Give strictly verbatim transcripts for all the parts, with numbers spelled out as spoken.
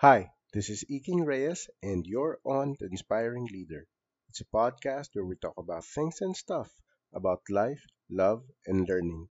Hi, this is Iking Reyes, and you're on The Inspiring Leader. It's a podcast where we talk about things and stuff about life, love, and learning.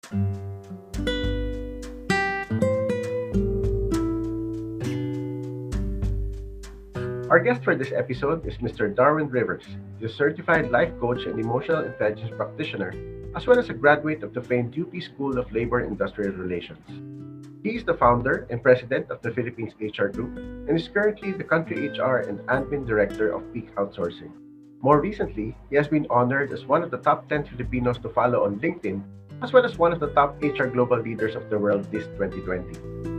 Our guest for this episode is Mister Darwin Rivers. He's a certified life coach and emotional intelligence practitioner, as well as a graduate of the famed U P School of Labor and Industrial Relations. He is the founder and president of the Philippines H R Group and is currently the country H R and admin director of Peak Outsourcing. More recently, he has been honored as one of the top ten Filipinos to follow on LinkedIn, as well as one of the top H R global leaders of the world this twenty twenty.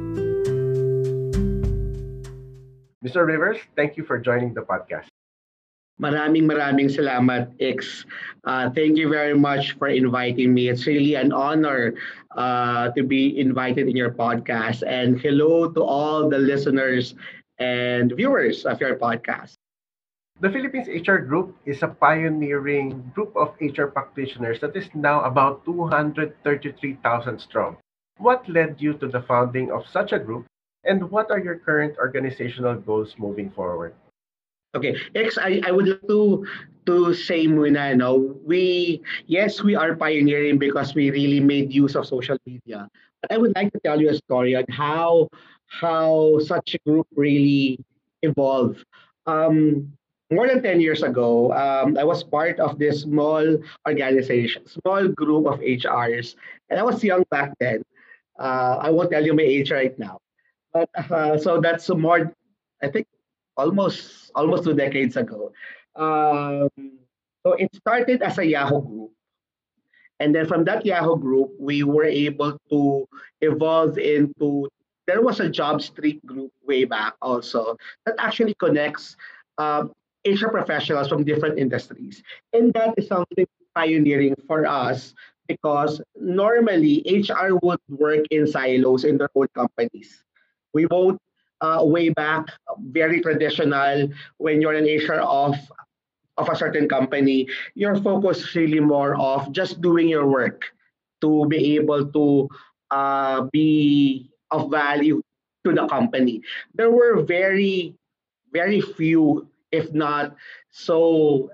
Mister Rivers, thank you for joining the podcast. Maraming maraming salamat, X. Uh, thank you very much for inviting me. It's really an honor uh, to be invited in your podcast. And hello to all the listeners and viewers of your podcast. The Philippines H R Group is a pioneering group of H R practitioners that is now about two hundred thirty-three thousand strong. What led you to the founding of such a group, and what are your current organizational goals moving forward? Okay, X, I, I would like to to say muna, no, we, yes, we are pioneering because we really made use of social media. But I would like to tell you a story on how how such a group really evolved. Um, More than ten years ago, um, I was part of this small organization, small group of H Rs, and I was young back then. Uh, I won't tell you my age right now, but uh, so that's more, I think, almost almost two decades ago. Um, so it started as a Yahoo group, and then from that Yahoo group, we were able to evolve into. There was a job street group way back also that actually connects um, H R professionals from different industries, and that is something pioneering for us because normally H R would work in silos in their own companies. We won't uh, way back very traditional when you're an H R of of a certain company, your focus is really more of just doing your work to be able to uh, be of value to the company. There were very, very few, if not so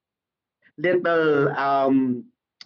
little um,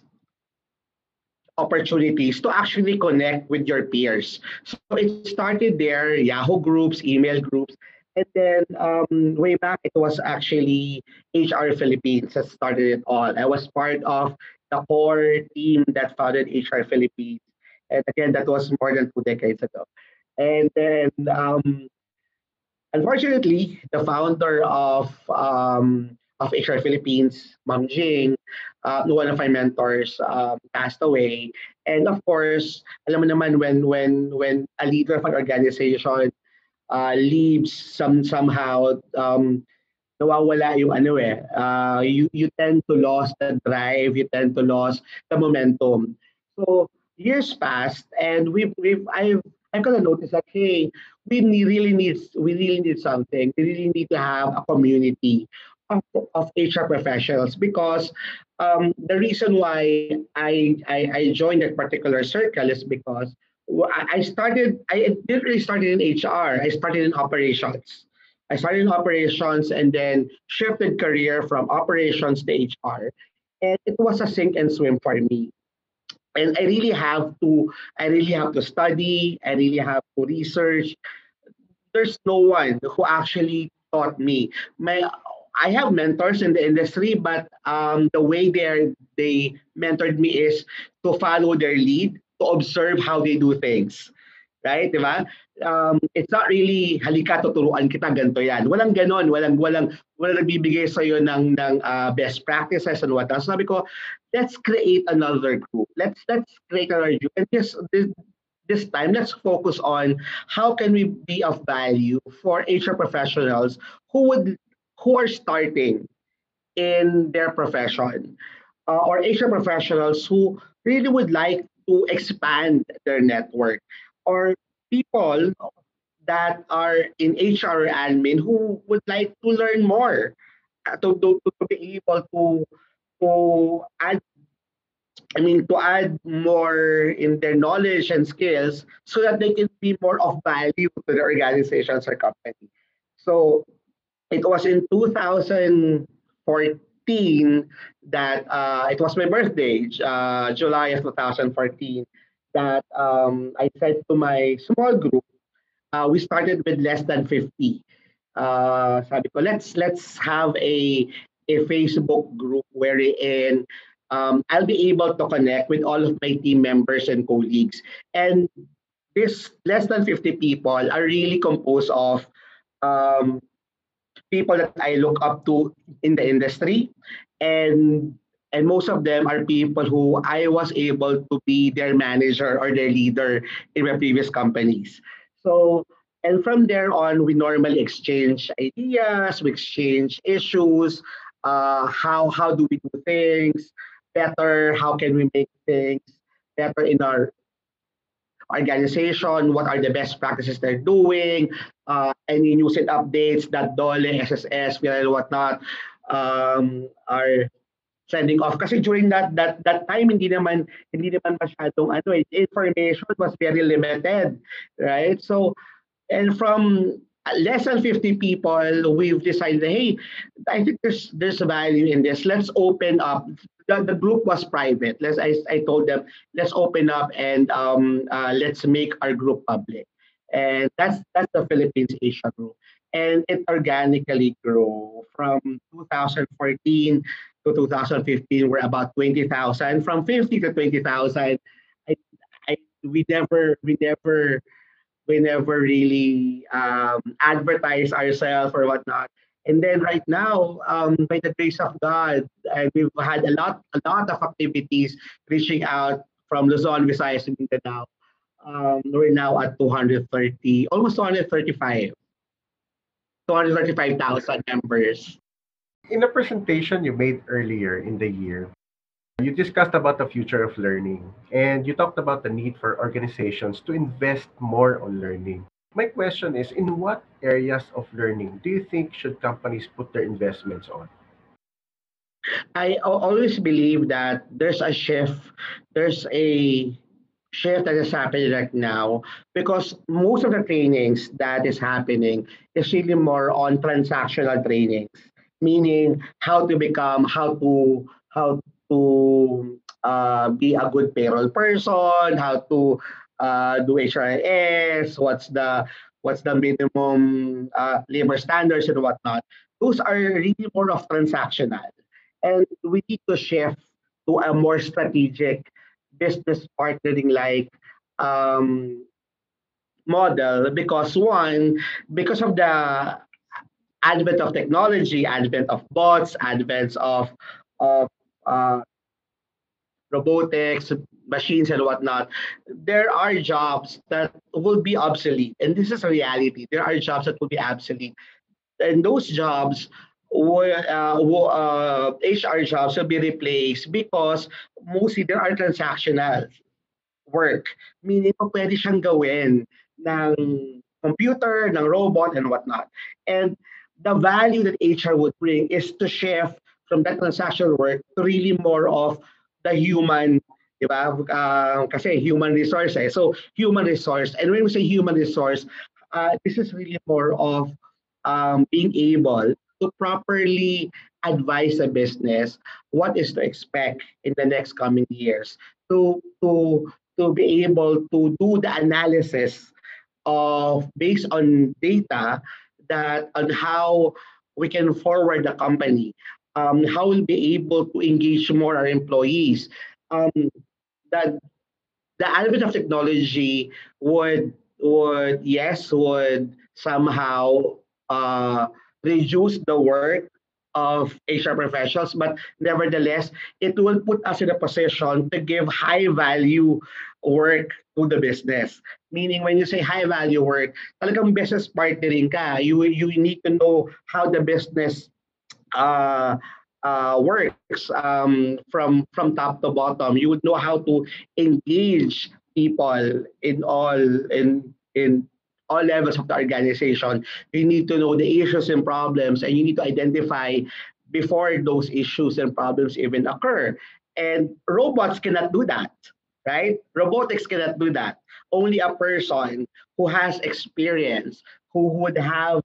opportunities to actually connect with your peers. So it started there, Yahoo groups, email groups, and then um, way back it was actually H R Philippines that started it all. I was part of the core team that founded H R Philippines, and again that was more than two decades ago. And then um, unfortunately, the founder of um, of H R Philippines, Ma'am Jing, uh, one of my mentors, um, passed away. And of course, alam mo naman when when when a leader of an organization uh, leaves some somehow um, nawawala yung ano eh, uh, you you tend to lose the drive, you tend to lose the momentum. So years passed, and we've we've I've I've kind of noticed that hey, we need, really need we really need something. We really need to have a community of, of H R professionals because um, the reason why I, I I joined that particular circle is because w- I I started I didn't really start in H R. I started in operations. I started in operations and then shifted career from operations to H R. And it was a sink and swim for me. And I really have to, I really have to study. I really have to research. There's no one who actually taught me. My, I have mentors in the industry, but um, the way they they mentored me is to follow their lead, to observe how they do things. Right, 'di ba? Um, it's not really halika tuturuan kita ganito 'yan. Walang gano'n, walang walang walang nagbibigay sa iyo ng ng ah, best practices and what else. Sabi ko, let's create another group. Let's let's create another group. And this this this time let's focus on how can we be of value for H R professionals who would who are starting in their profession uh, or H R professionals who really would like to expand their network or people that are in H R admin who would like to learn more uh, to, to, to be able to to add I mean to add more in their knowledge and skills so that they can be more of value to the organizations or company. So it was in two thousand fourteen that uh, it was my birthday, uh, July of twenty fourteen, that um, I said to my small group, uh, we started with less than fifty. Uh, sabi ko, let's let's have a a Facebook group wherein um, I'll be able to connect with all of my team members and colleagues. And this less than fifty people are really composed of um, people that I look up to in the industry, and and most of them are people who I was able to be their manager or their leader in my previous companies. So, and from there on, we normally exchange ideas, we exchange issues, uh, how how do we do things better, how can we make things better in our organization, what are the best practices they're doing, uh, any news and updates that Dole, S S S, and whatnot um, are sending off. Kasi during that that that time, hindi naman hindi naman masyadong ano, eh, information was very limited, right? So and from less than fifty people, we've decided, hey, I think there's there's value in this. Let's open up. The, the group was private. Let's I, I told them, let's open up and um, uh, let's make our group public. And that's that's the Philippines Asia group. And it organically grew from two thousand fourteen to two thousand fifteen. We're about twenty thousand. From fifty to twenty thousand, I, I we never we never we never really um, advertise ourselves or whatnot. And then right now, um, by the grace of God, and we've had a lot, a lot of activities reaching out from Luzon, Visayas, and Mindanao. Um, we're now at two hundred thirty, almost two hundred thirty-five, two hundred thirty-five thousand members. In a presentation you made earlier in the year, you discussed about the future of learning and you talked about the need for organizations to invest more on learning. My question is, in what areas of learning do you think should companies put their investments on? I al- always believe that there's a shift, there's a shift that is happening right now because most of the trainings that is happening is really more on transactional trainings, meaning how to become, how to how to uh, be a good payroll person, how to uh, do H R S, what's the what's the minimum uh, labor standards and whatnot. Those are really more of transactional, and we need to shift to a more strategic business partnering like um, model because one, because of the advent of technology, advent of bots, advent of of uh, robotics, machines, and whatnot, there are jobs that will be obsolete, and this is a reality. There are jobs that will be obsolete, and those jobs will, uh, will uh, H R jobs will be replaced because mostly there are transactional work. Meaning pa pwede siyang gawin ng computer, ng robot, and whatnot. And the value that H R would bring is to shift from that transactional work to really more of the human, di ba? Uh, kasi human resource eh. So, human resource. And when we say human resource, uh, this is really more of um, being able to properly advise a business what is to expect in the next coming years to to to be able to do the analysis of based on data that on how we can forward the company, um, how we'll be able to engage more our employees. Um, that the advent of technology would would yes would somehow uh, reduce the work of H R professionals, but nevertheless, it will put us in a position to give high value work to the business. Meaning, when you say high value work, talagang business partnering ka. You you need to know how the business uh, uh, works um, from from top to bottom. You would know how to engage people in all in in all levels of the organization. You need to know the issues and problems, and you need to identify before those issues and problems even occur. And robots cannot do that, right? Robotics cannot do that. Only a person who has experience, who would have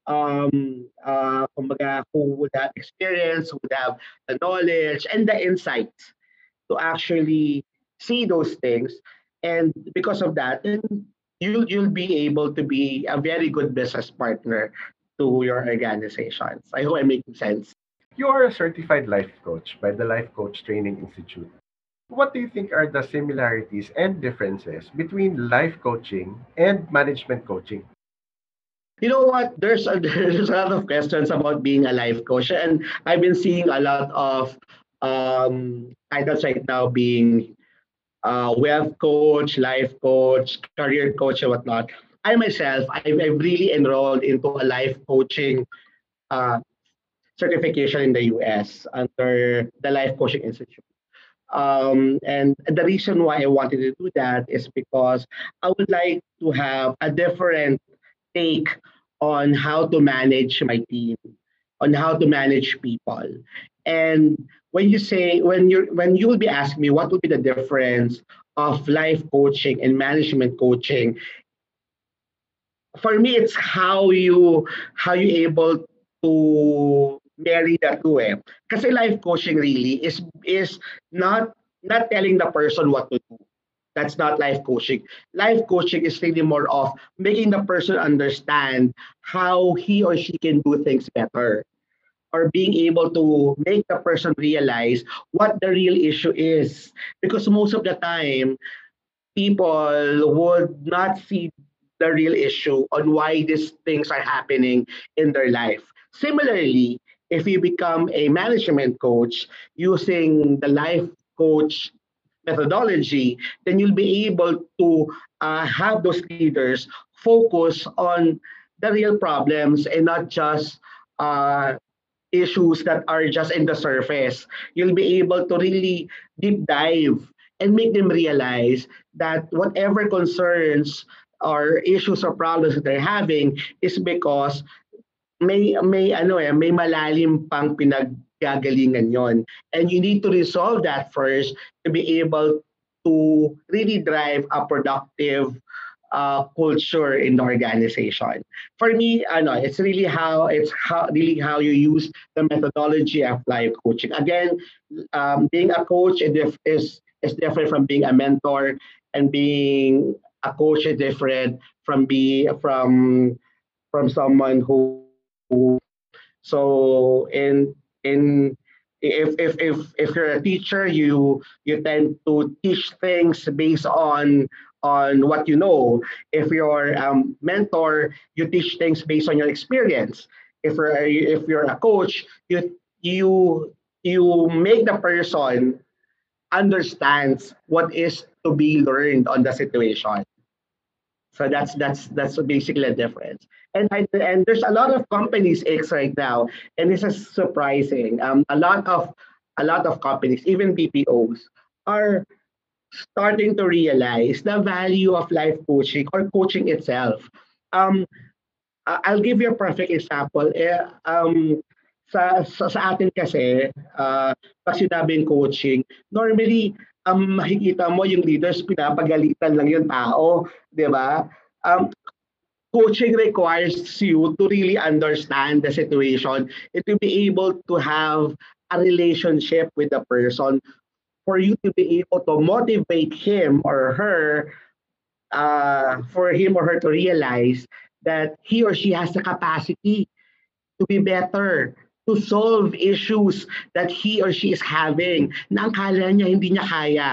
um, uh, kumbaga, who would have experience, who would have the knowledge and the insights to actually see those things. And because of that, then you'll you'll be able to be a very good business partner to your organizations. I hope I'm making sense. You are a certified life coach by the Life Coach Training Institute. What do you think are the similarities and differences between life coaching and management coaching? You know what? There's a, there's a lot of questions about being a life coach, and I've been seeing a lot of um, titles right now being uh, wealth coach, life coach, career coach, and whatnot. I myself, I've, I've really enrolled into a life coaching uh, certification in the U S under the Life Coaching Institute. Um, and the reason why I wanted to do that is because I would like to have a different take on how to manage my team, on how to manage people. And when you say when you when you will be asking me what would be the difference of life coaching and management coaching, for me it's how you how you able to marry the two eh. Kasi life coaching really is is not not telling the person what to do. That's not life coaching. Life coaching is really more of making the person understand how he or she can do things better, or being able to make the person realize what the real issue is. Because most of the time, people would not see the real issue on why these things are happening in their life. Similarly, if you become a management coach using the life coach methodology, then you'll be able to uh, have those leaders focus on the real problems and not just uh, issues that are just in the surface. You'll be able to really deep dive and make them realize that whatever concerns or issues or problems that they're having is because may may ano eh, may malalim pang pinaggagalingan yon. And you need to resolve that first to be able to really drive a productive uh, culture in the organization. For me, ano, it's really how it's how really how you use the methodology of life coaching. Again, um, being a coach is dif- is is different from being a mentor, and being a coach is different from be from from someone who so in in if if if if you're a teacher, you you tend to teach things based on on what you know. If you're um, mentor, you teach things based on your experience. If you're a, if you're a coach, you you you make the person understands what is to be learned on the situation. So that's that's that's basically a difference. And I, and there's a lot of companies X right now, and this is surprising. Um, a lot of a lot of companies, even B P Os, are starting to realize the value of life coaching or coaching itself. Um, I- I'll give you a perfect example. Eh, um, sa, sa, sa atin kasi, uh, pag sinabing coaching, normally, ang makikita mo yung leaders, pinapagalitan lang yung tao, di ba? Um, Coaching requires you to really understand the situation and to be able to have a relationship with the person for you to be able to motivate him or her, uh, for him or her to realize that he or she has the capacity to be better, to solve issues that he or she is having na ang kala niya hindi niya kaya.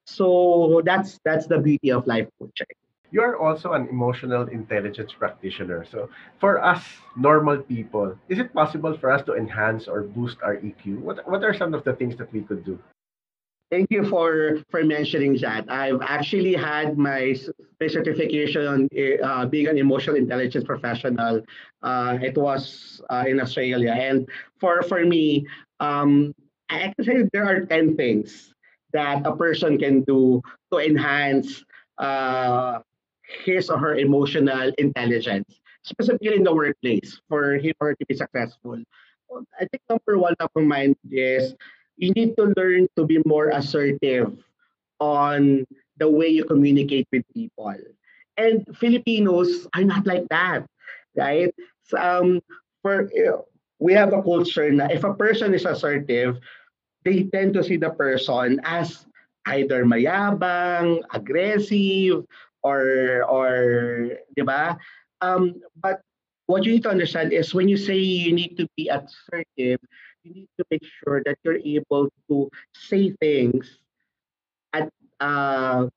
So that's that's the beauty of life coaching. You are also an emotional intelligence practitioner. So, for us normal people, is it possible for us to enhance or boost our E Q? What What are some of the things that we could do? Thank you for for mentioning that. I've actually had my, s- my certification on uh, being an emotional intelligence professional. Uh, it was uh, in Australia, and for for me, um, I can say there are ten things that a person can do to enhance uh, his or her emotional intelligence, specifically in the workplace, for him or her to be successful. I think number one top of mind is you need to learn to be more assertive on the way you communicate with people. And Filipinos are not like that, right? um, for uh, we have a culture na if a person is assertive, they tend to see the person as either mayabang, aggressive, or or 'di ba? Um, but what you need to understand is when you say you need to be assertive, you need to make sure that you're able to say things at uh,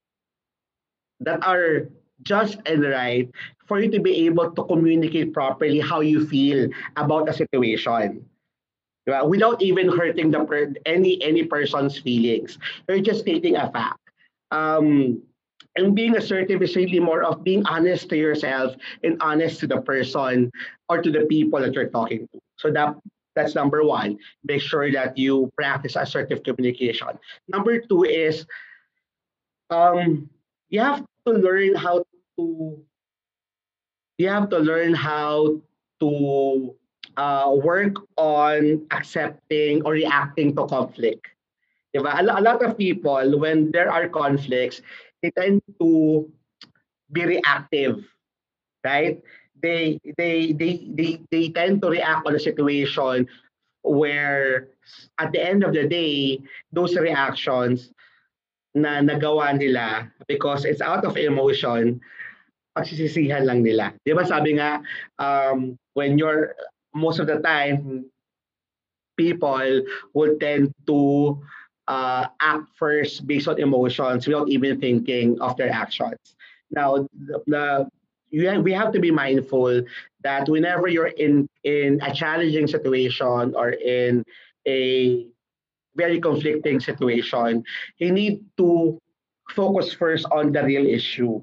that are just and right for you to be able to communicate properly how you feel about a situation. Diba? Without even hurting the per- any any person's feelings. You're just stating a fact. Um, and being assertive is really more of being honest to yourself and honest to the person or to the people that you're talking to. So that that's number one. Make sure that you practice assertive communication. Number two is um, you have to learn how to you have to learn how to uh, work on accepting or reacting to conflict. Diba? A, lo- a lot of people, when there are conflicts, they tend to be reactive, right? They they they they they tend to react on a situation where at the end of the day, those reactions na nagawa nila because it's out of emotion, pagsisisihan lang nila. 'Di ba sabi nga, um, when you're most of the time, people will tend to uh, act first based on emotions without even thinking of their actions. Now, the, the you have, we have to be mindful that whenever you're in in a challenging situation or in a very conflicting situation, you need to focus first on the real issue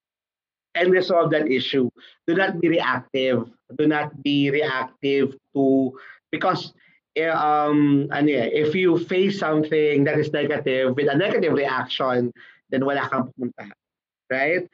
and resolve that issue. Do not be reactive. Do not be reactive to because eh, um ano eh, if you face something that is negative with a negative reaction, then wala kang pupunta, right?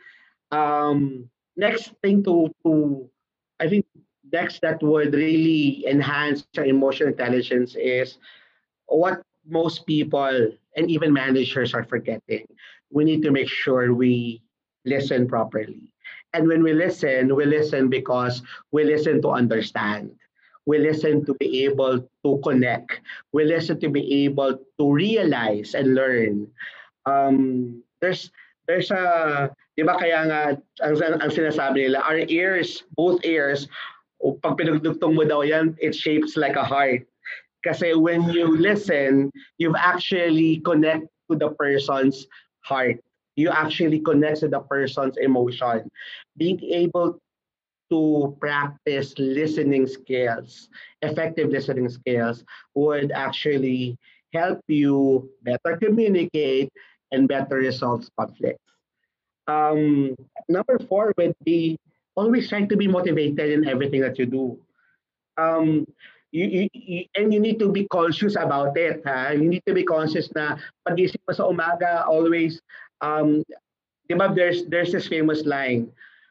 Um, next thing to to I think next that would really enhance your emotional intelligence is what most people and even managers are forgetting. We need to make sure we listen properly. And when we listen, we listen because we listen to understand. We listen to be able to connect. We listen to be able to realize and learn. Um, there's there's a, di ba kaya nga, ang, ang sinasabi nila, our ears, both ears, o pag pinagdugtong mo daw yan, it shapes like a heart. Kasi when you listen, you've actually connect to the person's heart. You actually connect to the person's emotion. Being able to practice listening skills, effective listening skills, would actually help you better communicate and better resolve conflicts. Um, number four would be always trying to be motivated in everything that you do. um, you, you, you, and you need to be conscious about it. Ha? You need to be conscious na pagising mo sa umaga, always, um, di ba there's, there's this famous line,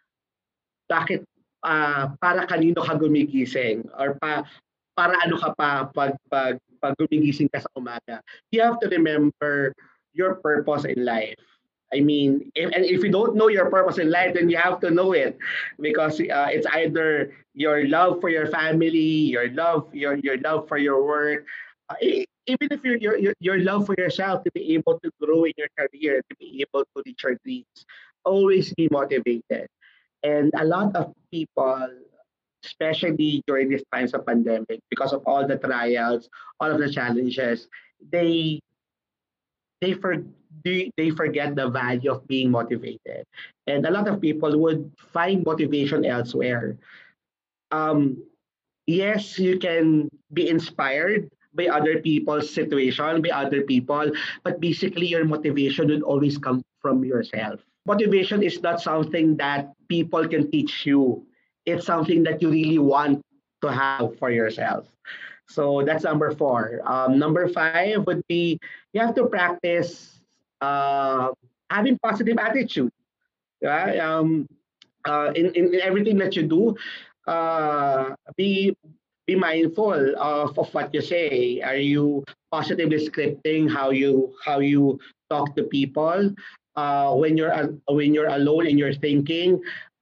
bakit, ah, para kanino ka gumigising? Or pa, para ano ka pa pag, pag, pag gumigising ka sa umaga? You have to remember your purpose in life. I mean, if, and if you don't know your purpose in life, then you have to know it because uh, it's either your love for your family, your love, your your love for your work, uh, e- even if your, your your your love for yourself to be able to grow in your career, to be able to reach your dreams. Always be motivated. And a lot of people, especially during these times of pandemic, because of all the trials, all of the challenges, they they for they, they forget the value of being motivated. And a lot of people would find motivation elsewhere. Um, yes, you can be inspired by other people's situation, by other people, but basically your motivation will always come from yourself. Motivation is not something that people can teach you. It's something that you really want to have for yourself. So that's number four. Um, number five would be you have to practice uh, having positive attitude. Right? Um, uh, in, in, in everything that you do, uh, be be mindful of, of what you say. Are you positively scripting how you how you talk to people? Uh, when you're al- when you're alone and you're thinking,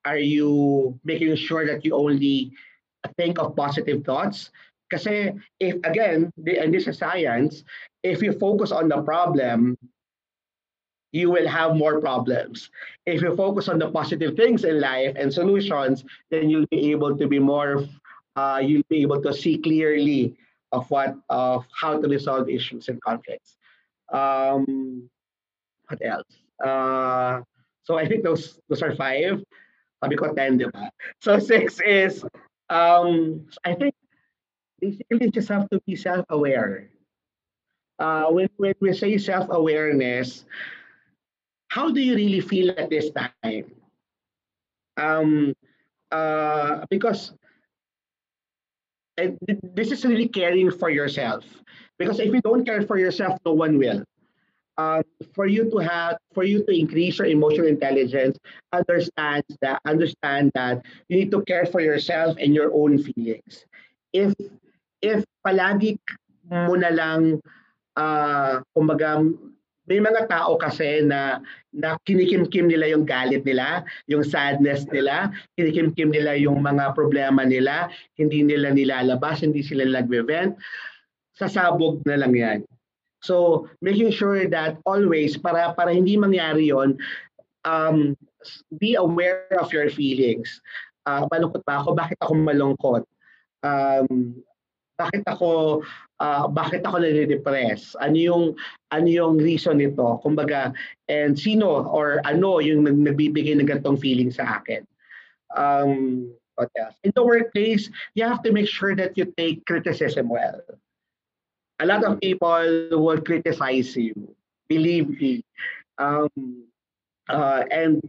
Are you making sure that you only think of positive thoughts? Kasi if again, the- and this is science, if you focus on the problem, you will have more problems. If you focus on the positive things in life and solutions, then you'll be able to be more, uh, you'll be able to see clearly of what of how to resolve issues and conflicts. Um, what else? Uh, so I think those those are five. Sabi ko ten, di ba? So six is, um, I think basically you just have to be self-aware. Uh, when, when we say self-awareness, how do you really feel at this time? Um, uh, because and th- this is really caring for yourself. Because if you don't care for yourself, no one will. Um, for you to have, for you to increase your emotional intelligence, understand that, understand that you need to care for yourself and your own feelings. If if palagi mo na lang, ah, kumbaga, may mga tao kasi na na kinikimkim nila yung galit nila, yung sadness nila, kinikimkim nila yung mga problema nila, hindi nila nilalabas, hindi sila nagve-vent, sasabog na lang yan. So, making sure that always, para para hindi mangyari yon, um, be aware of your feelings. Uh, malungkot ba ako? Bakit ako malungkot? Um, bakit ako ah, bakit ako nade-depress? Ano yung ano yung reason nito? Kumbaga, and sino or ano yung nag nagbibigay ng ganitong feeling sa akin? Um, what else? In the workplace, you have to make sure that you take criticism well. A lot of people will criticize you. Believe me. Um, uh, and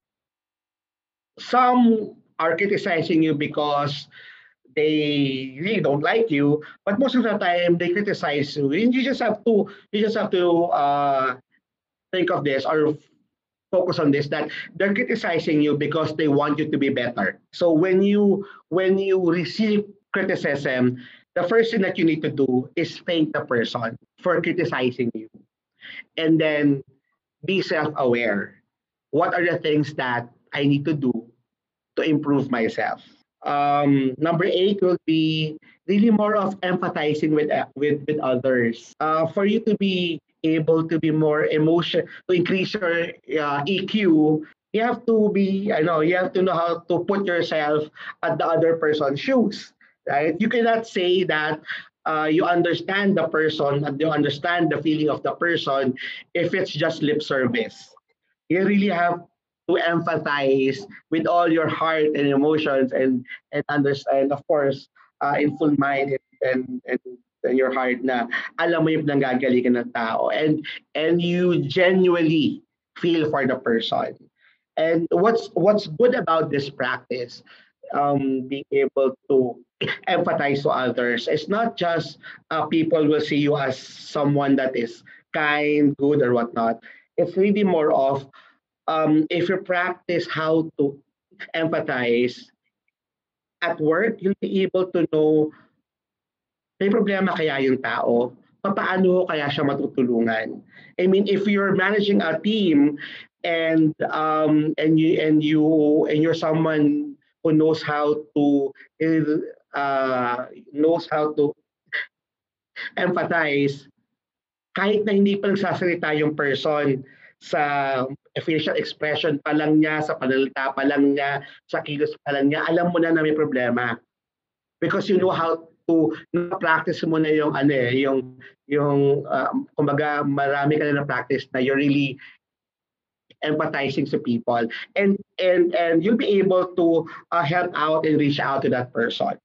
some are criticizing you because they really don't like you, but most of the time they criticize you. And you just have to you just have to uh, think of this or focus on this, that they're criticizing you because they want you to be better. So when you when you receive criticism, the first thing that you need to do is thank the person for criticizing you, and then be self-aware. What are the things that I need to do to improve myself? Um, number eight will be really more of empathizing with uh, with with others. Uh, for you to be able to be more emotion, to increase your uh, E Q, you have to be, I know, you have to know how to put yourself at the other person's shoes, right? You cannot say that uh, you understand the person and you understand the feeling of the person if it's just lip service. You really have to empathize with all your heart and emotions, and and understand, of course, uh, in full mind, and, and and your heart, na alam mo yung nanggagalingan ng tao, and and you genuinely feel for the person. And what's what's good about this practice, um, being able to empathize to others, it's not just uh, people will see you as someone that is kind, good, or whatnot. It's really more of, um, if you practice how to empathize at work, you'll be able to know may problema kaya yung tao, papaano kaya siya matutulungan. I mean, if you're managing a team, and um, and you and you and you're someone who knows how to uh, knows how to empathize, kahit na hindi pa nagsasalita yung person, sa facial expression pa lang niya, sa pananalita pa lang niya, sa kilos pa lang niya, alam mo na na may problema. Because you know how to na-practice mo na yung ano eh, yung yung uh, kumbaga marami ka na na-practice na you're really empathizing to people, and and and you'll be able to uh, help out and reach out to that person.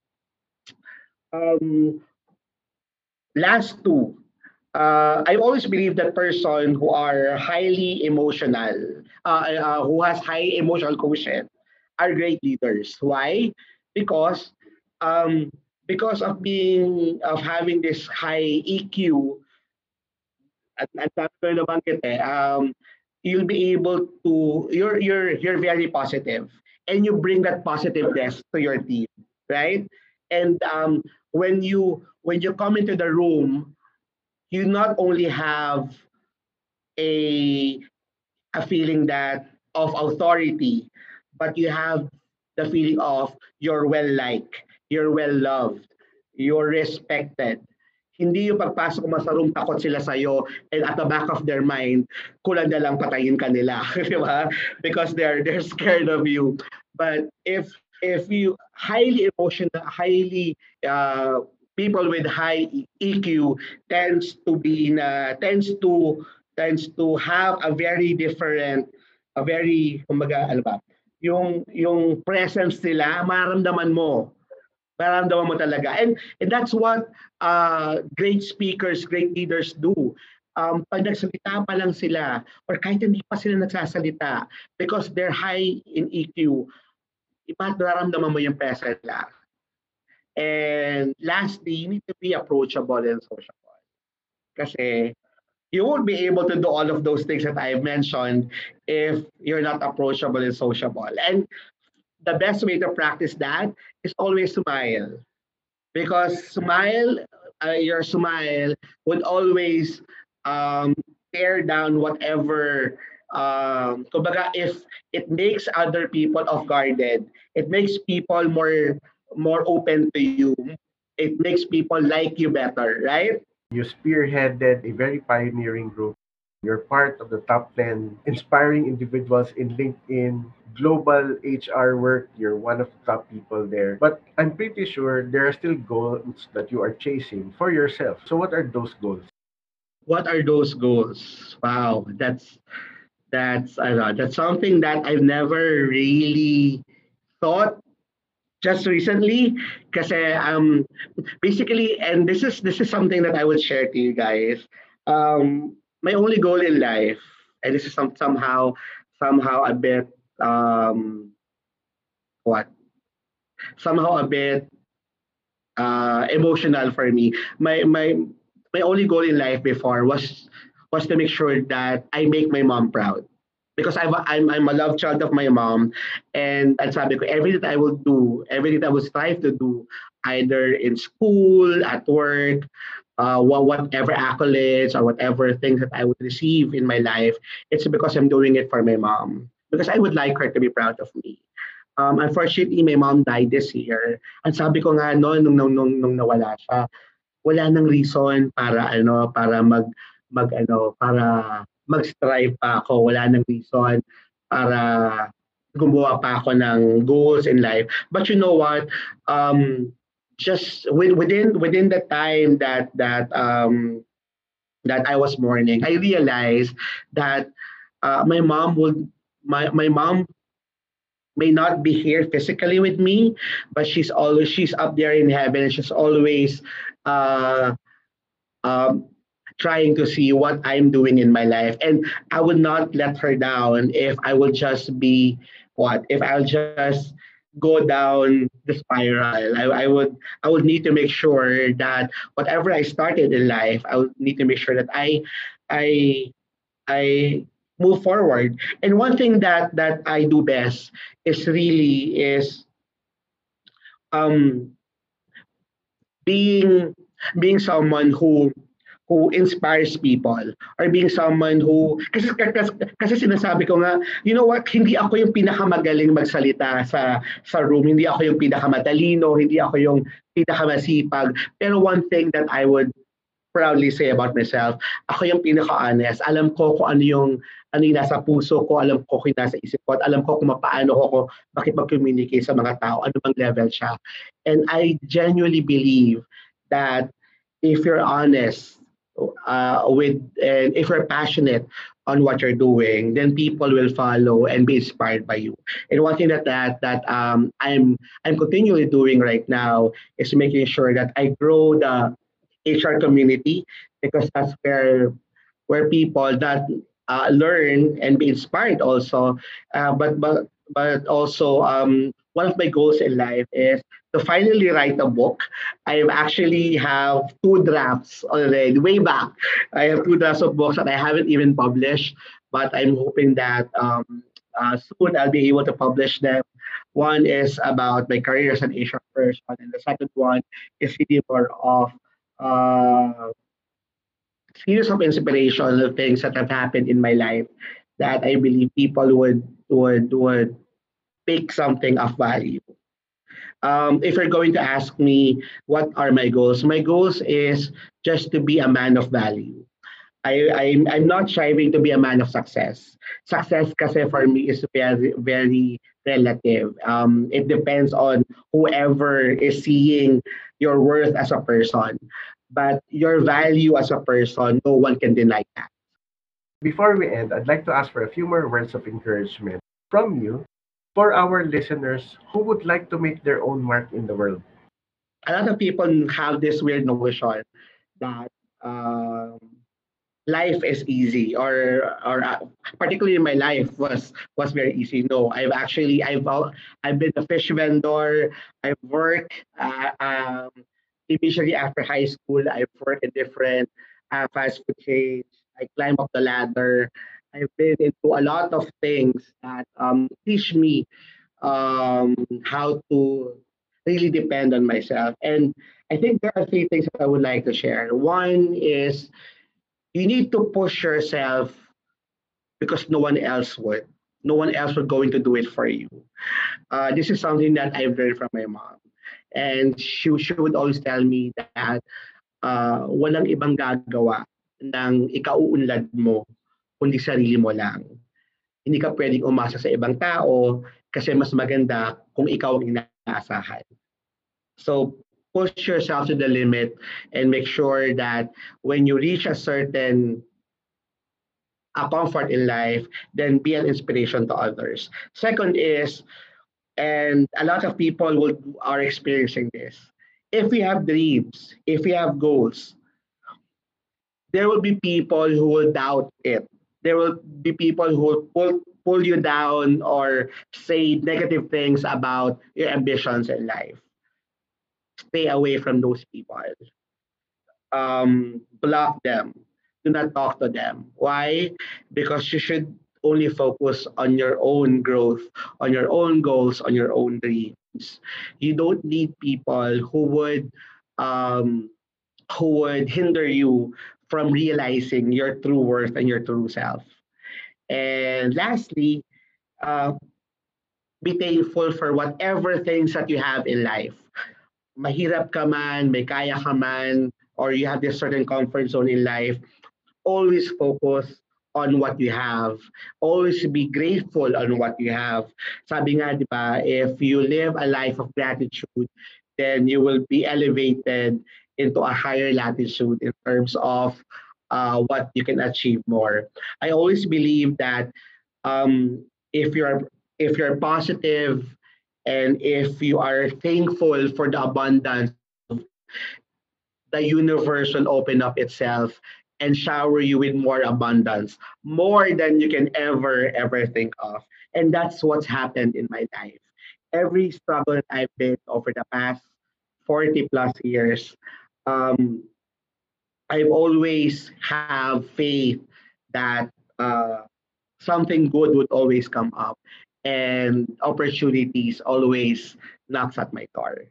Um, last two, uh, I always believe that person who are highly emotional, uh, uh, who has high emotional quotient, are great leaders. Why? Because um, because of being of having this high E Q, at at sabi ko yung nabanggit eh, um, you'll be able to you're you're you're very positive, and you bring that positiveness to your team, right? And um, when you when you come into the room, you not only have a a feeling that of authority, but you have the feeling of you're well liked, you're well loved, you're respected. Hindi yung pagpasok mo sa room, takot sila sa'yo, and at the back of their mind, kulang na lang patayin ka nila, di ba? Because they're they're scared of you. But if if you highly emotional, highly uh, people with high E Q tends to be na tends to tends to have a very different, a very kumbaga ano ba, yung yung presence nila mararamdaman mo, mararamdaman mo talaga. And and that's what uh, great speakers, great leaders do. Um, pag nagsalita pa lang sila, or kahit hindi pa sila nagsasalita, because they're high in E Q, iba nararamdaman mo yung presence nila. And lastly, you need to be approachable and sociable. Kasi you won't be able to do all of those things that I've mentioned if you're not approachable and sociable. And the best way to practice that is always smile. Because smile, uh, your smile would always um, tear down whatever. Um, kumbaga, if it makes other people off guarded, it makes people more more open to you. It makes people like you better, right? You spearheaded a very pioneering group. You're part of the top ten inspiring individuals in LinkedIn global H R work. You're one of the top people there. But I'm pretty sure there are still goals that you are chasing for yourself. So, what are those goals? What are those goals? Wow, that's that's I know that's something that I've never really thought just recently. Because um basically, and this is this is something that I would share to you guys. Um, my only goal in life, and this is some, somehow somehow a bit um what somehow a bit uh, emotional for me. My my my only goal in life before was was to make sure that I make my mom proud. Because I'm a, I'm I'm a love child of my mom, and and sabi ko everything that I will do, everything that I will strive to do, either in school, at work, uh, wha- whatever accolades or whatever things that I would receive in my life, it's because I'm doing it for my mom. Because I would like her to be proud of me. Um, unfortunately, my mom died this year. Ang sabi ko nga no, nung, nung, nung, nung nawala siya, wala nang reason para ano, para mag, mag ano, para mag-strive pa ako. Wala nang reason para gumawa pa ako ng goals in life. But you know what? Um, just with, within within the time that that um that I was mourning, I realized that uh, my mom would my my mom may not be here physically with me, but she's always she's up there in heaven, and she's always uh, um, trying to see what I'm doing in my life. And I would not let her down if I will just be what if I'll just go down the spiral. I, I would I would need to make sure that whatever I started in life, I would need to make sure that I I I move forward. And one thing that that I do best is really is um being being someone who who inspires people, or being someone who kasi, kasi, kasi sinasabi ko nga, you know what, hindi ako yung pinakamagaling magsalita sa sa room, hindi ako yung pinakamatalino, hindi ako yung pinakamasipag, pero one thing that I would proudly say about myself, ako yung pinaka-honest. Alam ko kung ano yung ano yung nasa puso ko, alam ko kung yung nasa isip ko, at alam ko kung paano ko makipag-communicate sa mga tao, ano bang level siya. And I genuinely believe that if you're honest uh, with, and if you're passionate on what you're doing, then people will follow and be inspired by you. And one thing that that that um, I'm I'm continually doing right now is making sure that I grow the H R community, because that's where where people that uh, learn and be inspired also. Uh, but but but also um, one of my goals in life is to finally write a book. I actually have two drafts already, way back. I have two drafts of books that I haven't even published, but I'm hoping that um, uh, soon I'll be able to publish them. One is about my career as an H R person, and the second one is really more of uh, series of inspirational things that have happened in my life that I believe people would would would pick something of value. Um, if you're going to ask me what are my goals, my goals is just to be a man of value. I, I'm, I'm not striving to be a man of success. Success kasi for me is very, very relative. Um, it depends on whoever is seeing your worth as a person. But your value as a person, no one can deny that. Before we end, I'd like to ask for a few more words of encouragement from you for our listeners who would like to make their own mark in the world. A lot of people have this weird notion that um, life is easy, or or uh, particularly my life was was very easy. No, I've actually I've al- I've been a fish vendor. I've worked uh, um, initially after high school. I've worked in different uh, fast food chains. I climbed up the ladder. I've been into a lot of things that um, teach me um, how to really depend on myself. And I think there are three things that I would like to share. One is you need to push yourself because no one else would. No one else would going to do it for you. Uh, this is something that I've learned from my mom. And she, she would always tell me that uh, walang ibang gagawa ng ikauunlad mo, kundi sarili mo lang. Hindi ka pwedeng umasa sa ibang tao kasi mas maganda kung ikaw ang inaasahan. So push yourself to the limit and make sure that when you reach a certain a comfort in life, then be an inspiration to others. Second is, and a lot of people will are experiencing this. If we have dreams, if we have goals, there will be people who will doubt it. There will be people who will pull, pull you down or say negative things about your ambitions in life. Stay away from those people. Um, block them. Do not talk to them. Why? Because you should only focus on your own growth, on your own goals, on your own dreams. You don't need people who would um, who would hinder you from realizing your true worth and your true self. And lastly, uh, be thankful for whatever things that you have in life. Mahirap ka man, may kaya ka man, or you have this certain comfort zone in life, always focus on what you have. Always be grateful on what you have. Sabi nga, di ba, if you live a life of gratitude, then you will be elevated into a higher latitude in terms of uh, what you can achieve more. I always believe that um, if you're if you're positive and if you are thankful for the abundance of life, the universe will open up itself and shower you with more abundance, more than you can ever, ever think of. And that's what's happened in my life. Every struggle that I've been over the past forty plus years, um, I've always have faith that uh, something good would always come up and opportunities always knocks at my door.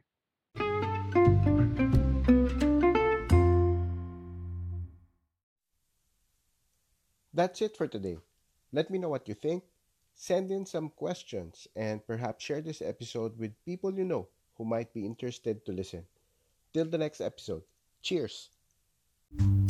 That's it for today. Let me know what you think. Send in some questions and perhaps share this episode with people you know who might be interested to listen. Till the next episode. Cheers!